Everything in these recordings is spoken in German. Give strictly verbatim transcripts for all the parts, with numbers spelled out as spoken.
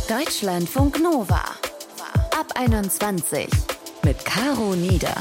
Deutschlandfunk Nova. Ab einundzwanzig mit Caro Nieder.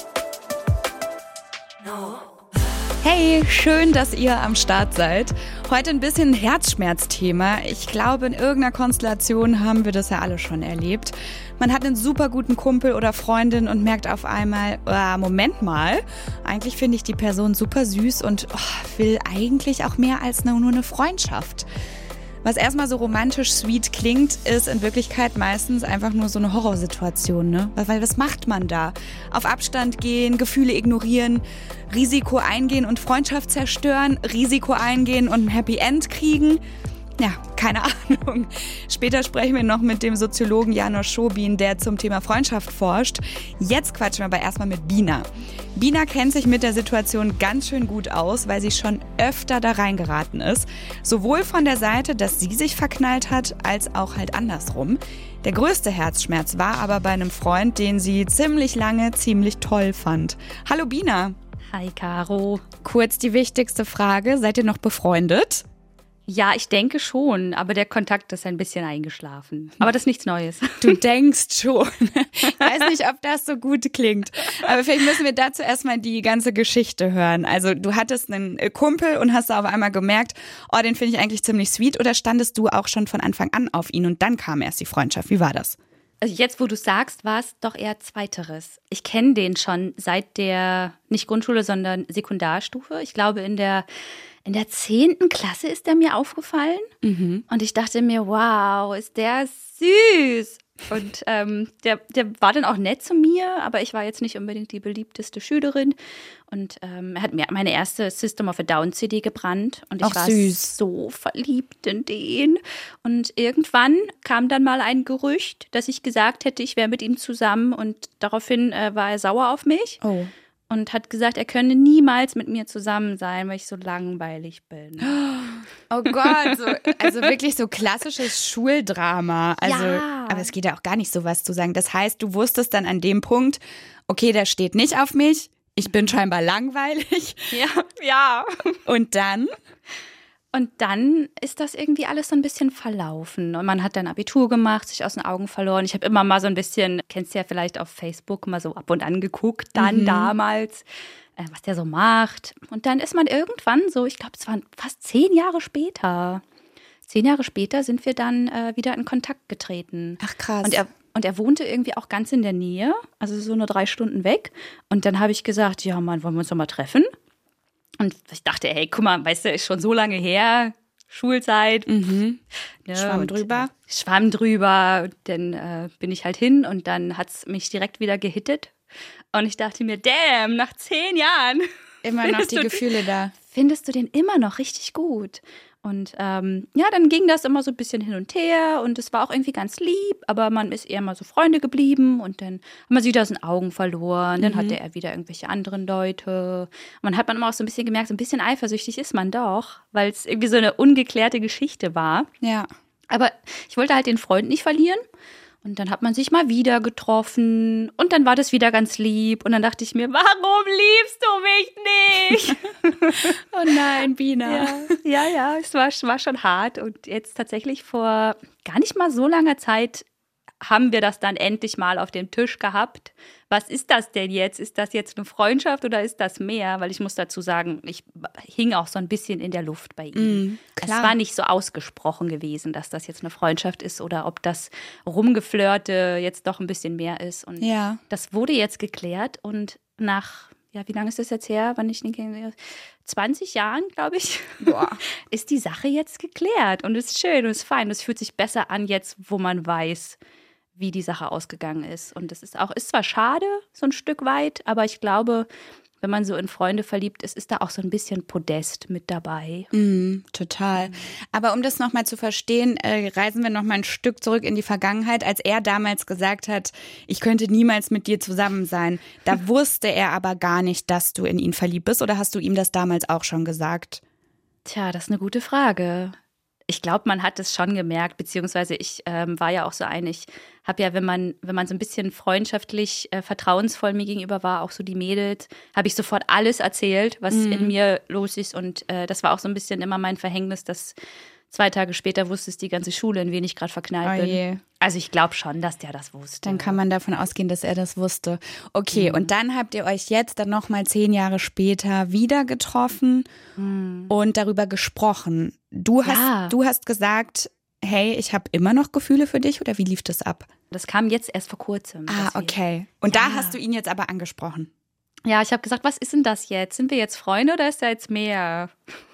Hey, schön, dass ihr am Start seid. Heute ein bisschen Herzschmerzthema. Ich glaube, in irgendeiner Konstellation haben wir das ja alle schon erlebt. Man hat einen super guten Kumpel oder Freundin und merkt auf einmal, oh, Moment mal, eigentlich finde ich die Person super süß und oh, will eigentlich auch mehr als nur eine Freundschaft. Was erstmal so romantisch sweet klingt, ist in Wirklichkeit meistens einfach nur so eine Horrorsituation, ne? Weil was macht man da? Auf Abstand gehen, Gefühle ignorieren, Risiko eingehen und Freundschaft zerstören, Risiko eingehen und ein Happy End kriegen? Ja, keine Ahnung. Später sprechen wir noch mit dem Soziologen János Schobin, der zum Thema Freundschaft forscht. Jetzt quatschen wir aber erstmal mit Bina. Bina kennt sich mit der Situation ganz schön gut aus, weil sie schon öfter da reingeraten ist. Sowohl von der Seite, dass sie sich verknallt hat, als auch halt andersrum. Der größte Herzschmerz war aber bei einem Freund, den sie ziemlich lange ziemlich toll fand. Hallo Bina. Hi Caro. Kurz die wichtigste Frage, seid ihr noch befreundet? Ja, ich denke schon, aber der Kontakt ist ein bisschen eingeschlafen. Aber das ist nichts Neues. Du denkst schon. Ich weiß nicht, ob das so gut klingt. Aber vielleicht müssen wir dazu erstmal die ganze Geschichte hören. Also du hattest einen Kumpel und hast da auf einmal gemerkt, oh, den finde ich eigentlich ziemlich sweet. Oder standest du auch schon von Anfang an auf ihn und dann kam erst die Freundschaft? Wie war das? Also jetzt, wo du sagst, war es doch eher Zweiteres. Ich kenne den schon seit der, nicht Grundschule, sondern Sekundarstufe. Ich glaube, in der In der zehnten Klasse ist er mir aufgefallen mhm. und ich dachte mir, wow, ist der süß. Und ähm, der, der war dann auch nett zu mir, aber ich war jetzt nicht unbedingt die beliebteste Schülerin. Und ähm, er hat mir meine erste System of a Down C D gebrannt und ich Ach, war süß. so verliebt in den. Und irgendwann kam dann mal ein Gerücht, dass ich gesagt hätte, ich wäre mit ihm zusammen und daraufhin äh, war er sauer auf mich. Oh. Und hat gesagt, er könne niemals mit mir zusammen sein, weil ich so langweilig bin. Oh Gott, so, also wirklich so klassisches Schuldrama. Also, ja. Aber es geht ja auch gar nicht so was zu sagen. Das heißt, du wusstest dann an dem Punkt, okay, der steht nicht auf mich, ich bin scheinbar langweilig. Ja, ja. Und dann? Und dann ist das irgendwie alles so ein bisschen verlaufen. Und man hat dann Abitur gemacht, sich aus den Augen verloren. Ich habe immer mal so ein bisschen, kennst du ja vielleicht auf Facebook, mal so ab und an geguckt, dann mhm. damals, äh, was der so macht. Und dann ist man irgendwann so, ich glaube, es waren fast zehn Jahre später. Zehn Jahre später sind wir dann äh, wieder in Kontakt getreten. Ach krass. Und er, und er wohnte irgendwie auch ganz in der Nähe, also so nur drei Stunden weg. Und dann habe ich gesagt, ja Mann, wollen wir uns noch mal treffen? Und ich dachte, hey, guck mal, weißt du, ist schon so lange her, Schulzeit. Mhm. Ne, Schwamm drüber. Schwamm drüber, dann äh, bin ich halt hin und dann hat es mich direkt wieder gehittet. Und ich dachte mir, damn, nach zehn Jahren. Immer noch die Gefühle da. Findest du den immer noch richtig gut? Und ähm, ja, dann ging das immer so ein bisschen hin und her und es war auch irgendwie ganz lieb, aber man ist eher mal so Freunde geblieben und dann hat man sich aus den Augen verloren, dann mhm. hatte er wieder irgendwelche anderen Leute. Und man hat man immer auch so ein bisschen gemerkt, so ein bisschen eifersüchtig ist man doch, weil es irgendwie so eine ungeklärte Geschichte war. Ja. Aber ich wollte halt den Freund nicht verlieren. Und dann hat man sich mal wieder getroffen und dann war das wieder ganz lieb. Und dann dachte ich mir, warum liebst du mich nicht? Oh nein, Bina. Ja, ja, ja, es war, war schon hart. Und jetzt tatsächlich vor gar nicht mal so langer Zeit haben wir das dann endlich mal auf dem Tisch gehabt. Was ist das denn jetzt? Ist das jetzt eine Freundschaft oder ist das mehr? Weil ich muss dazu sagen, ich hing auch so ein bisschen in der Luft bei ihm. Mm, es war nicht so ausgesprochen gewesen, dass das jetzt eine Freundschaft ist oder ob das Rumgeflirte jetzt doch ein bisschen mehr ist. Und ja. das wurde jetzt geklärt und nach, ja, wie lange ist das jetzt her, wann ich den kenne? zwanzig Jahren, glaube ich, Boah. ist die Sache jetzt geklärt und es ist schön und es ist fein. Es fühlt sich besser an jetzt, wo man weiß, wie die Sache ausgegangen ist. Und das ist auch, ist zwar schade, so ein Stück weit, aber ich glaube, wenn man so in Freunde verliebt ist, ist da auch so ein bisschen Podest mit dabei. Mm, total. Aber um das nochmal zu verstehen, äh, reisen wir nochmal ein Stück zurück in die Vergangenheit. Als er damals gesagt hat, ich könnte niemals mit dir zusammen sein, da wusste er aber gar nicht, dass du in ihn verliebt bist. Oder hast du ihm das damals auch schon gesagt? Tja, das ist eine gute Frage. Ich glaube, man hat es schon gemerkt, beziehungsweise ich ähm, war ja auch so ein, ich habe ja, wenn man, wenn man so ein bisschen freundschaftlich, äh, vertrauensvoll mir gegenüber war, auch so die Mädels, habe ich sofort alles erzählt, was mhm. in mir los ist und äh, das war auch so ein bisschen immer mein Verhängnis, dass Zwei Tage später wusste es die ganze Schule, in wen ich gerade verknallt Oh bin. je. Also ich glaube schon, dass der das wusste. Dann kann man davon ausgehen, dass er das wusste. Okay, Mhm. und dann habt ihr euch jetzt dann nochmal zehn Jahre später wieder getroffen Mhm. und darüber gesprochen. Du hast, Ja. du hast gesagt, hey, ich habe immer noch Gefühle für dich, oder wie lief das ab? Das kam jetzt erst vor kurzem. Ah, dass wir- okay. Und Ja. da hast du ihn jetzt aber angesprochen. Ja, ich habe gesagt, was ist denn das jetzt? Sind wir jetzt Freunde oder ist da jetzt mehr?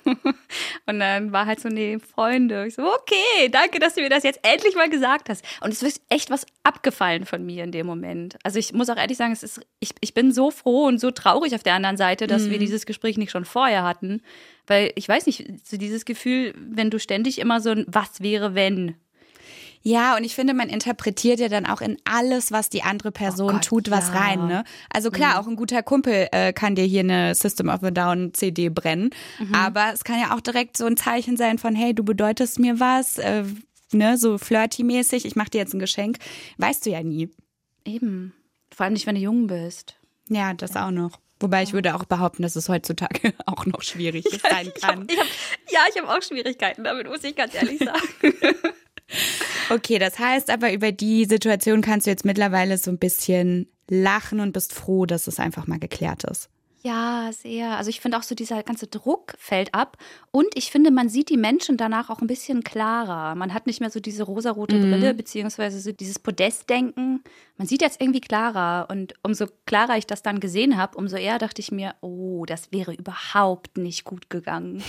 Und dann war halt so, nee, Freunde. Ich so, okay, danke, dass du mir das jetzt endlich mal gesagt hast. Und es ist echt was abgefallen von mir in dem Moment. Also ich muss auch ehrlich sagen, es ist, ich, ich bin so froh und so traurig auf der anderen Seite, dass Mhm. wir dieses Gespräch nicht schon vorher hatten. Weil ich weiß nicht, so dieses Gefühl, wenn du ständig immer so ein Was wäre, wenn. Ja, und ich finde, man interpretiert ja dann auch in alles, was die andere Person Oh Gott, tut, was ja. rein. Ne? Also klar, auch ein guter Kumpel äh, kann dir hier eine System of a Down C D brennen, Mhm. aber es kann ja auch direkt so ein Zeichen sein von, hey, du bedeutest mir was, äh, ne, so flirty-mäßig, ich mach dir jetzt ein Geschenk. Weißt du ja nie. Eben. Vor allem nicht, wenn du jung bist. Ja, das auch noch. Wobei ich würde auch behaupten, dass es heutzutage auch noch schwierig sein kann. Ich hab, ja, ich habe auch Schwierigkeiten damit, muss ich ganz ehrlich sagen. Okay, das heißt aber, über die Situation kannst du jetzt mittlerweile so ein bisschen lachen und bist froh, dass es einfach mal geklärt ist. Ja, sehr. Also ich finde auch so, dieser ganze Druck fällt ab. Und ich finde, man sieht die Menschen danach auch ein bisschen klarer. Man hat nicht mehr so diese rosarote Mhm. Brille, beziehungsweise so dieses Podestdenken. Man sieht jetzt irgendwie klarer. Und umso klarer ich das dann gesehen habe, umso eher dachte ich mir, oh, das wäre überhaupt nicht gut gegangen.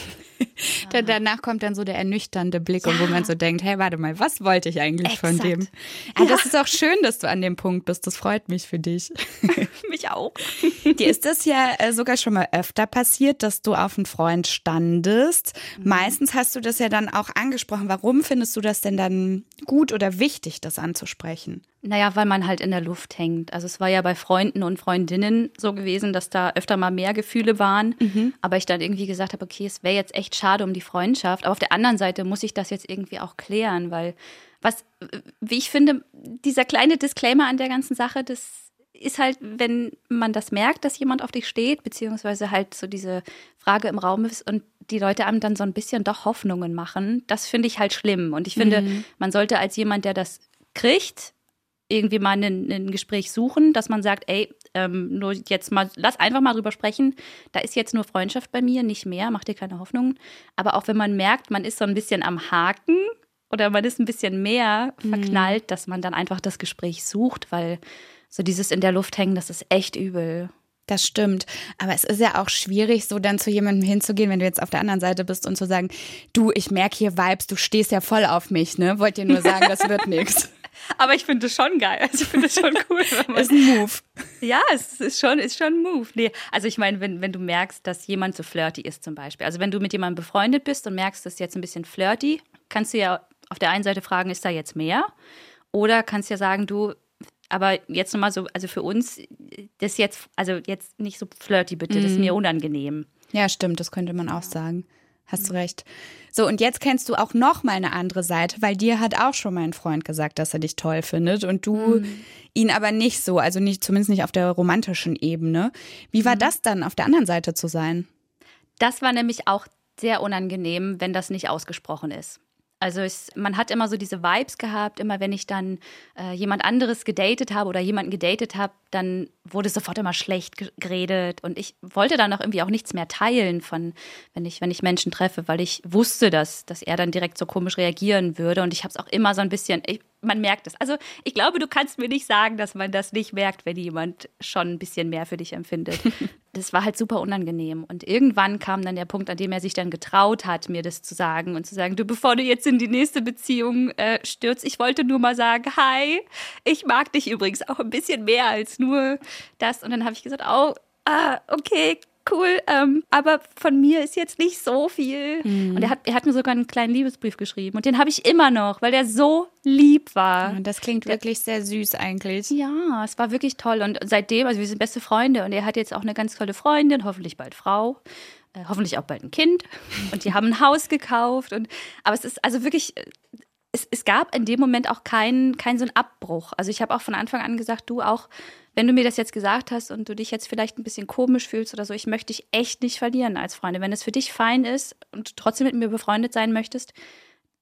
Da, danach kommt dann so der ernüchternde Blick, und wo man so denkt, hey, warte mal, was wollte ich eigentlich von Exakt. dem? Ah, das ist auch schön, dass du an dem Punkt bist. Das freut mich für dich. Mich auch. Dir ist das ja äh, sogar schon mal öfter passiert, dass du auf einen Freund standest. Mhm. Meistens hast du das ja dann auch angesprochen. Warum findest du das denn dann gut oder wichtig, das anzusprechen? Naja, weil man halt in der Luft hängt. Also es war ja bei Freunden und Freundinnen so gewesen, dass da öfter mal mehr Gefühle waren. Aber ich dann irgendwie gesagt habe, okay, es wäre jetzt echt schade um die Freundschaft. Aber auf der anderen Seite muss ich das jetzt irgendwie auch klären, weil was, wie ich finde, dieser kleine Disclaimer an der ganzen Sache, das ist halt, wenn man das merkt, dass jemand auf dich steht, beziehungsweise halt so diese Frage im Raum ist und die Leute einem dann so ein bisschen doch Hoffnungen machen, das finde ich halt schlimm. Und ich finde, man sollte als jemand, der das kriegt, irgendwie mal ein, ein Gespräch suchen, dass man sagt, ey, ähm, nur jetzt mal, lass einfach mal drüber sprechen. Da ist jetzt nur Freundschaft bei mir, nicht mehr, mach dir keine Hoffnungen. Aber auch wenn man merkt, man ist so ein bisschen am Haken oder man ist ein bisschen mehr verknallt, dass man dann einfach das Gespräch sucht, weil so dieses in der Luft hängen, das ist echt übel. Das stimmt. Aber es ist ja auch schwierig, so dann zu jemandem hinzugehen, wenn du jetzt auf der anderen Seite bist und zu sagen, du, ich merke hier Vibes, du stehst ja voll auf mich, ne? Wollt dir nur sagen, das wird nichts. Aber ich finde das schon geil. Also ich finde das schon cool. Wenn man Ist ein Move. Ja, es ist schon, ist schon ein Move. Nee, also ich meine, wenn, wenn du merkst, dass jemand so flirty ist zum Beispiel. Also wenn du mit jemandem befreundet bist und merkst, das ist jetzt ein bisschen flirty, kannst du ja auf der einen Seite fragen, ist da jetzt mehr? Oder kannst ja sagen, du, aber jetzt nochmal so, also für uns, das jetzt, also jetzt nicht so flirty bitte, das ist mir unangenehm. Ja, stimmt, das könnte man auch sagen. Hast du recht. So, und jetzt kennst du auch noch mal eine andere Seite, weil dir hat auch schon mein Freund gesagt, dass er dich toll findet und du ihn aber nicht so, also nicht, zumindest nicht auf der romantischen Ebene. Wie war das dann, auf der anderen Seite zu sein? Das war nämlich auch sehr unangenehm, wenn das nicht ausgesprochen ist. Also es, man hat immer so diese Vibes gehabt, immer wenn ich dann äh, jemand anderes gedatet habe oder jemanden gedatet habe, dann wurde sofort immer schlecht ge- geredet und ich wollte dann auch irgendwie auch nichts mehr teilen von, wenn ich, wenn ich Menschen treffe, weil ich wusste, dass, dass er dann direkt so komisch reagieren würde und ich habe es auch immer so ein bisschen, ich, man merkt es. Also ich glaube, du kannst mir nicht sagen, dass man das nicht merkt, wenn jemand schon ein bisschen mehr für dich empfindet. Das war halt super unangenehm. Und irgendwann kam dann der Punkt, an dem er sich dann getraut hat, mir das zu sagen und zu sagen, du, bevor du jetzt in die nächste Beziehung äh, stürzt, ich wollte nur mal sagen, hi, ich mag dich übrigens auch ein bisschen mehr als nur das. Und dann habe ich gesagt, oh, ah, okay, cool, ähm, aber von mir ist jetzt nicht so viel. Mhm. Und er hat, er hat mir sogar einen kleinen Liebesbrief geschrieben. Und den habe ich immer noch, weil der so lieb war. Das klingt wirklich sehr süß eigentlich. Ja, es war wirklich toll. Und seitdem, also wir sind beste Freunde. Und er hat jetzt auch eine ganz tolle Freundin, hoffentlich bald Frau. Äh, hoffentlich auch bald ein Kind. Und die haben ein Haus gekauft. Und, aber es ist also wirklich... Es, es gab in dem Moment auch keinen kein so einen Abbruch. Also ich habe auch von Anfang an gesagt, du auch, wenn du mir das jetzt gesagt hast und du dich jetzt vielleicht ein bisschen komisch fühlst oder so, ich möchte dich echt nicht verlieren als Freundin. Wenn es für dich fein ist und du trotzdem mit mir befreundet sein möchtest,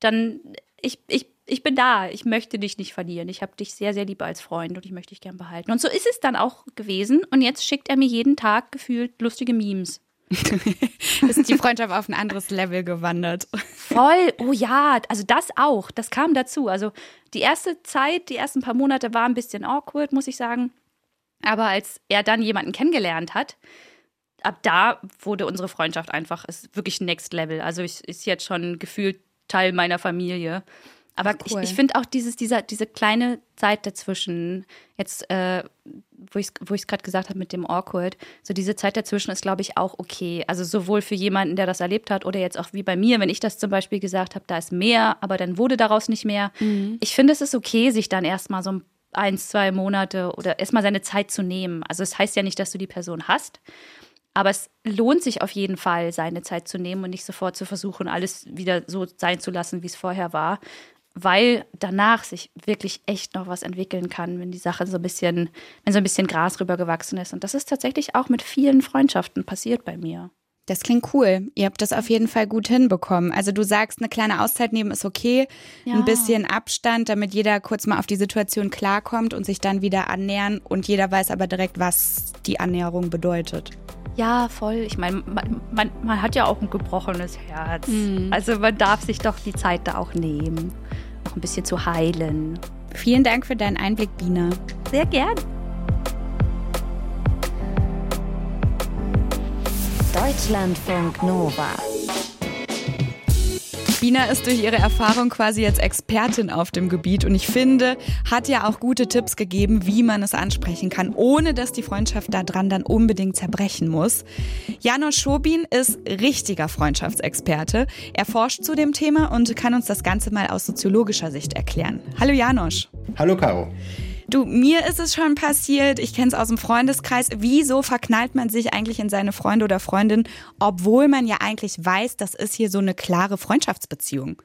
dann, ich, ich, ich bin da, ich möchte dich nicht verlieren. Ich habe dich sehr, sehr lieb als Freund und ich möchte dich gern behalten. Und so ist es dann auch gewesen. Und jetzt schickt er mir jeden Tag gefühlt lustige Memes. Ist die Freundschaft auf ein anderes Level gewandert. Voll, oh ja, also das auch, das kam dazu. Also die erste Zeit, die ersten paar Monate war ein bisschen awkward, muss ich sagen. Aber als er dann jemanden kennengelernt hat, ab da wurde unsere Freundschaft einfach, ist wirklich Next Level. Also ich ist jetzt schon gefühlt Teil meiner Familie. Aber cool. ich, ich finde auch dieses, dieser, diese kleine Zeit dazwischen, jetzt, äh, wo ich es wo ich's gerade gesagt habe mit dem Awkward, so diese Zeit dazwischen ist, glaube ich, auch okay. Also sowohl für jemanden, der das erlebt hat, oder jetzt auch wie bei mir, wenn ich das zum Beispiel gesagt habe, da ist mehr, aber dann wurde daraus nicht mehr. Mhm. Ich finde, es ist okay, sich dann erstmal so eins, zwei Monate oder erstmal seine Zeit zu nehmen. Also es heißt ja nicht, dass du die Person hast, aber es lohnt sich auf jeden Fall, seine Zeit zu nehmen und nicht sofort zu versuchen, alles wieder so sein zu lassen, wie es vorher war. Weil danach sich wirklich echt noch was entwickeln kann, wenn die Sache so ein bisschen, wenn so ein bisschen Gras rübergewachsen ist. Und das ist tatsächlich auch mit vielen Freundschaften passiert bei mir. Das klingt cool. Ihr habt das auf jeden Fall gut hinbekommen. Also du sagst, eine kleine Auszeit nehmen ist okay, ja. Ein bisschen Abstand, damit jeder kurz mal auf die Situation klarkommt und sich dann wieder annähern. Und jeder weiß aber direkt, was die Annäherung bedeutet. Ja, voll. Ich meine, man, man, man hat ja auch ein gebrochenes Herz. Mhm. Also man darf sich doch die Zeit da auch nehmen, noch ein bisschen zu heilen. Vielen Dank für deinen Einblick, Bina. Sehr gern. Deutschlandfunk Nova. Bina ist durch ihre Erfahrung quasi jetzt Expertin auf dem Gebiet und ich finde, hat ja auch gute Tipps gegeben, wie man es ansprechen kann, ohne dass die Freundschaft daran dann unbedingt zerbrechen muss. János Schobin ist richtiger Freundschaftsexperte. Er forscht zu dem Thema und kann uns das Ganze mal aus soziologischer Sicht erklären. Hallo János. Hallo Caro. Du, mir ist es schon passiert, ich kenne es aus dem Freundeskreis. Wieso verknallt man sich eigentlich in seine Freunde oder Freundin, obwohl man ja eigentlich weiß, das ist hier so eine klare Freundschaftsbeziehung?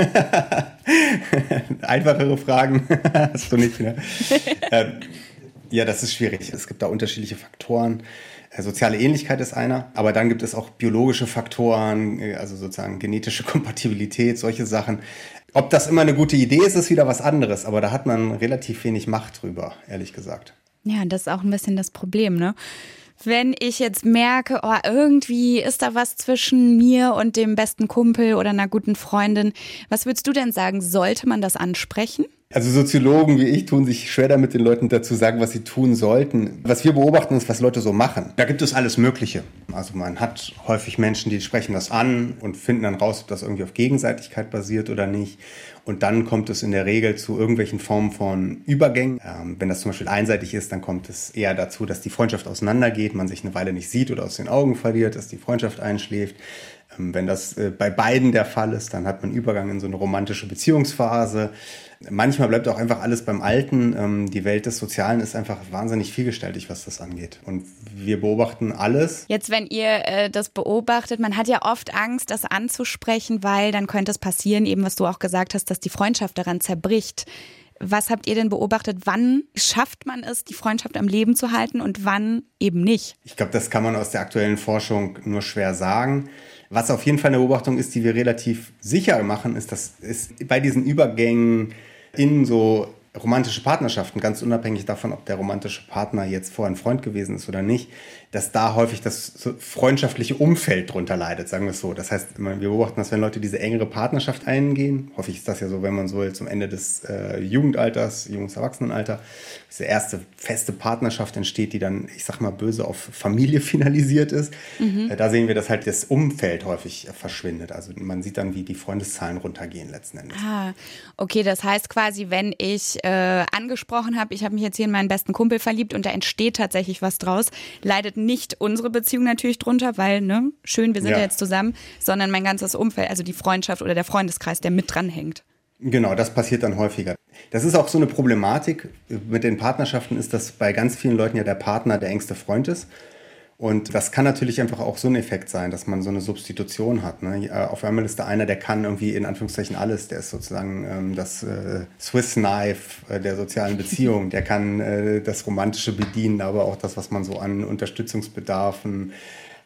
Einfachere Fragen hast du nicht, ne? ähm, ja, das ist schwierig. Es gibt da unterschiedliche Faktoren. Soziale Ähnlichkeit ist einer, aber dann gibt es auch biologische Faktoren, also sozusagen genetische Kompatibilität, solche Sachen. Ob das immer eine gute Idee ist, ist wieder was anderes, aber da hat man relativ wenig Macht drüber, ehrlich gesagt. Ja, das ist auch ein bisschen das Problem, ne? Wenn ich jetzt merke, oh, irgendwie ist da was zwischen mir und dem besten Kumpel oder einer guten Freundin, was würdest du denn sagen, sollte man das ansprechen? Also Soziologen wie ich tun sich schwer damit, den Leuten dazu sagen, was sie tun sollten. Was wir beobachten, ist, was Leute so machen. Da gibt es alles Mögliche. Also man hat häufig Menschen, die sprechen das an und finden dann raus, ob das irgendwie auf Gegenseitigkeit basiert oder nicht. Und dann kommt es in der Regel zu irgendwelchen Formen von Übergängen. Ähm, wenn das zum Beispiel einseitig ist, dann kommt es eher dazu, dass die Freundschaft auseinandergeht, man sich eine Weile nicht sieht oder aus den Augen verliert, dass die Freundschaft einschläft. Ähm, wenn das äh, bei beiden der Fall ist, dann hat man Übergang in so eine romantische Beziehungsphase. Manchmal bleibt auch einfach alles beim Alten. Ähm, die Welt des Sozialen ist einfach wahnsinnig vielgestaltig, was das angeht. Und wir beobachten alles. Jetzt, wenn ihr äh, das beobachtet, man hat ja oft Angst, das anzusprechen, weil dann könnte es passieren, eben was du auch gesagt hast, dass die Freundschaft daran zerbricht. Was habt ihr denn beobachtet? Wann schafft man es, die Freundschaft am Leben zu halten und wann eben nicht? Ich glaube, das kann man aus der aktuellen Forschung nur schwer sagen. Was auf jeden Fall eine Beobachtung ist, die wir relativ sicher machen, ist, dass es bei diesen Übergängen in so romantische Partnerschaften, ganz unabhängig davon, ob der romantische Partner jetzt vorher ein Freund gewesen ist oder nicht, dass da häufig das freundschaftliche Umfeld drunter leidet, sagen wir es so. Das heißt, wir beobachten, dass wenn Leute diese engere Partnerschaft eingehen, häufig ist das ja so, wenn man so zum Ende des äh, Jugendalters, junges Erwachsenenalter, diese erste feste Partnerschaft entsteht, die dann, ich sag mal böse, auf Familie finalisiert ist. Mhm. Äh, da sehen wir, dass halt das Umfeld häufig äh, verschwindet. Also man sieht dann, wie die Freundeszahlen runtergehen letzten Endes. Ah, okay, das heißt quasi, wenn ich äh, angesprochen habe, ich habe mich jetzt hier in meinen besten Kumpel verliebt und da entsteht tatsächlich was draus, leidet nicht unsere Beziehung natürlich drunter, weil, ne, schön, wir sind ja. ja jetzt zusammen, sondern mein ganzes Umfeld, also die Freundschaft oder der Freundeskreis, der mit dranhängt. Genau, das passiert dann häufiger. Das ist auch so eine Problematik mit den Partnerschaften, ist, dass bei ganz vielen Leuten ja der Partner der engste Freund ist. Und das kann natürlich einfach auch so ein Effekt sein, dass man so eine Substitution hat. Ne? Auf einmal ist da einer, der kann irgendwie in Anführungszeichen alles. Der ist sozusagen ähm, das äh, Swiss Knife äh, der sozialen Beziehung. Der kann äh, das Romantische bedienen, aber auch das, was man so an Unterstützungsbedarfen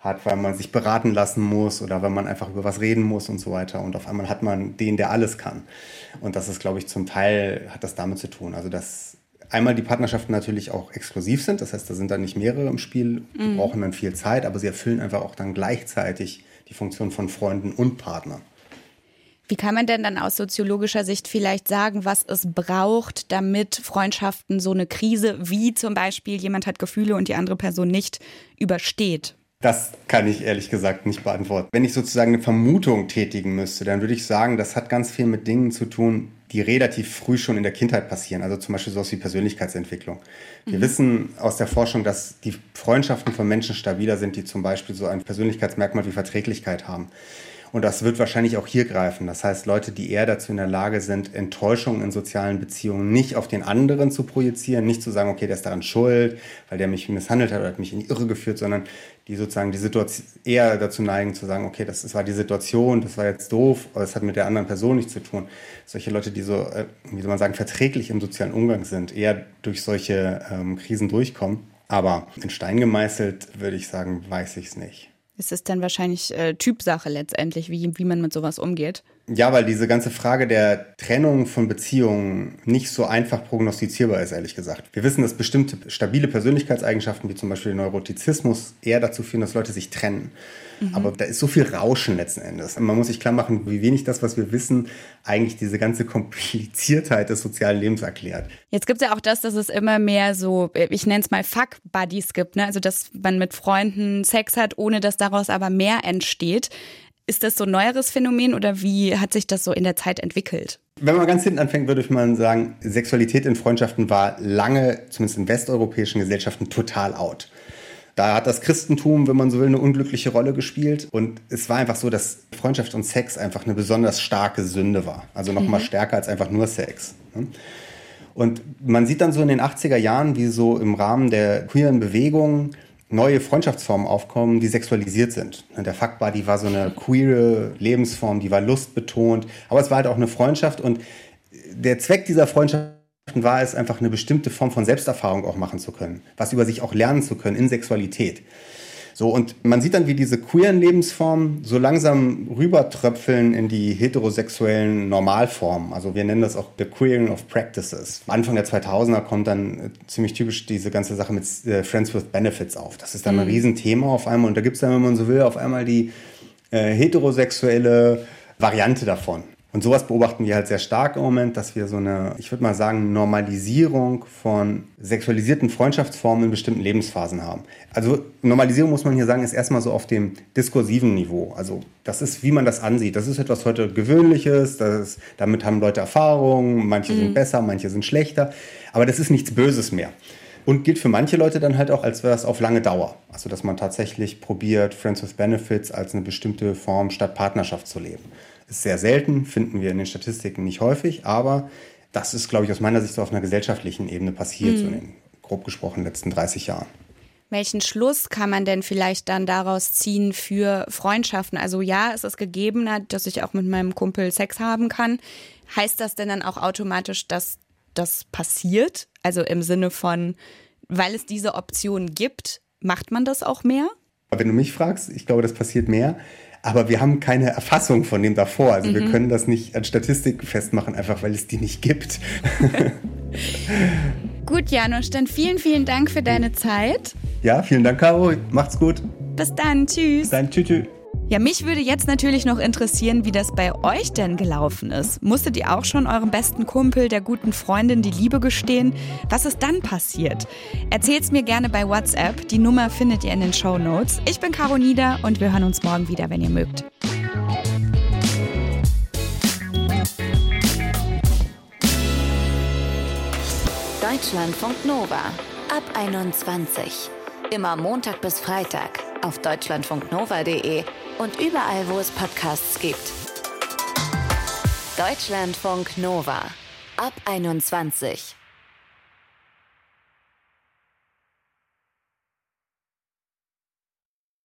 hat, weil man sich beraten lassen muss oder weil man einfach über was reden muss und so weiter. Und auf einmal hat man den, der alles kann. Und das ist, glaube ich, zum Teil hat das damit zu tun. Also dass einmal die Partnerschaften natürlich auch exklusiv sind. Das heißt, da sind dann nicht mehrere im Spiel, die mhm. brauchen dann viel Zeit, aber sie erfüllen einfach auch dann gleichzeitig die Funktion von Freunden und Partnern. Wie kann man denn dann aus soziologischer Sicht vielleicht sagen, was es braucht, damit Freundschaften so eine Krise, wie zum Beispiel jemand hat Gefühle und die andere Person nicht, übersteht? Das kann ich ehrlich gesagt nicht beantworten. Wenn ich sozusagen eine Vermutung tätigen müsste, dann würde ich sagen, das hat ganz viel mit Dingen zu tun, die relativ früh schon in der Kindheit passieren. Also zum Beispiel sowas wie Persönlichkeitsentwicklung. Wir mhm. wissen aus der Forschung, dass die Freundschaften von Menschen stabiler sind, die zum Beispiel so ein Persönlichkeitsmerkmal wie Verträglichkeit haben. Und das wird wahrscheinlich auch hier greifen. Das heißt, Leute, die eher dazu in der Lage sind, Enttäuschungen in sozialen Beziehungen nicht auf den anderen zu projizieren, nicht zu sagen, okay, der ist daran schuld, weil der mich misshandelt hat oder hat mich in die Irre geführt, sondern die sozusagen die Situation eher dazu neigen, zu sagen, okay, das, das war die Situation, das war jetzt doof, aber das hat mit der anderen Person nichts zu tun. Solche Leute, die so, äh, wie soll man sagen, verträglich im sozialen Umgang sind, eher durch solche ähm, Krisen durchkommen. Aber in Stein gemeißelt, würde ich sagen, weiß ich es nicht. Es ist dann wahrscheinlich äh, Typsache letztendlich, wie, wie man mit sowas umgeht. Ja, weil diese ganze Frage der Trennung von Beziehungen nicht so einfach prognostizierbar ist, ehrlich gesagt. Wir wissen, dass bestimmte stabile Persönlichkeitseigenschaften, wie zum Beispiel Neurotizismus, eher dazu führen, dass Leute sich trennen. Mhm. Aber da ist so viel Rauschen letzten Endes. Und man muss sich klar machen, wie wenig das, was wir wissen, eigentlich diese ganze Kompliziertheit des sozialen Lebens erklärt. Jetzt gibt es ja auch das, dass es immer mehr so, ich nenne es mal Fuck-Buddies gibt, ne? Also dass man mit Freunden Sex hat, ohne dass daraus aber mehr entsteht. Ist das so ein neueres Phänomen oder wie hat sich das so in der Zeit entwickelt? Wenn man ganz hinten anfängt, würde ich mal sagen, Sexualität in Freundschaften war lange, zumindest in westeuropäischen Gesellschaften, total out. Da hat das Christentum, wenn man so will, eine unglückliche Rolle gespielt. Und es war einfach so, dass Freundschaft und Sex einfach eine besonders starke Sünde war. Also noch mhm. mal stärker als einfach nur Sex. Und man sieht dann so in den achtziger Jahren, wie so im Rahmen der queeren Bewegung neue Freundschaftsformen aufkommen, die sexualisiert sind. Der Fuck Buddy war so eine queere Lebensform, die war lustbetont, aber es war halt auch eine Freundschaft und der Zweck dieser Freundschaften war es, einfach eine bestimmte Form von Selbsterfahrung auch machen zu können, was über sich auch lernen zu können in Sexualität. So, und man sieht dann, wie diese queeren Lebensformen so langsam rübertröpfeln in die heterosexuellen Normalformen. Also wir nennen das auch the queering of practices. Anfang der zweitausender kommt dann äh, ziemlich typisch diese ganze Sache mit äh, Friends with Benefits auf. Das ist dann ein Riesenthema auf einmal. Und da gibt es dann, wenn man so will, auf einmal die äh, heterosexuelle Variante davon. Und sowas beobachten wir halt sehr stark im Moment, dass wir so eine, ich würde mal sagen, Normalisierung von sexualisierten Freundschaftsformen in bestimmten Lebensphasen haben. Also Normalisierung, muss man hier sagen, ist erstmal so auf dem diskursiven Niveau. Also das ist, wie man das ansieht. Das ist etwas heute Gewöhnliches, das ist, damit haben Leute Erfahrung, manche mhm. sind besser, manche sind schlechter. Aber das ist nichts Böses mehr. Und gilt für manche Leute dann halt auch, als wäre es auf lange Dauer. Also dass man tatsächlich probiert, Friends with Benefits als eine bestimmte Form statt Partnerschaft zu leben. Ist sehr selten, finden wir in den Statistiken nicht häufig, aber das ist, glaube ich, aus meiner Sicht so auf einer gesellschaftlichen Ebene passiert, mhm. so in den, grob gesprochen, letzten dreißig Jahren. Welchen Schluss kann man denn vielleicht dann daraus ziehen für Freundschaften? Also ja, es ist gegeben, dass ich auch mit meinem Kumpel Sex haben kann. Heißt das denn dann auch automatisch, dass das passiert? Also im Sinne von, weil es diese Option gibt, macht man das auch mehr? Wenn du mich fragst, ich glaube, das passiert mehr. Aber wir haben keine Erfassung von dem davor. Also mhm. wir können das nicht an Statistik festmachen, einfach weil es die nicht gibt. Gut, Janusz, dann vielen, vielen Dank für deine Zeit. Ja, vielen Dank, Caro. Macht's gut. Bis dann. Tschüss. Dann tschüss. Tschüss. Ja, mich würde jetzt natürlich noch interessieren, wie das bei euch denn gelaufen ist. Musstet ihr auch schon eurem besten Kumpel, der guten Freundin, die Liebe gestehen? Was ist dann passiert? Erzählt's mir gerne bei WhatsApp. Die Nummer findet ihr in den Shownotes. Ich bin Caro Nieder und wir hören uns morgen wieder, wenn ihr mögt. Deutschlandfunk Nova ab einundzwanzig. Immer Montag bis Freitag auf deutschlandfunknova punkt de und überall, wo es Podcasts gibt. Deutschlandfunk Nova ab einundzwanzig.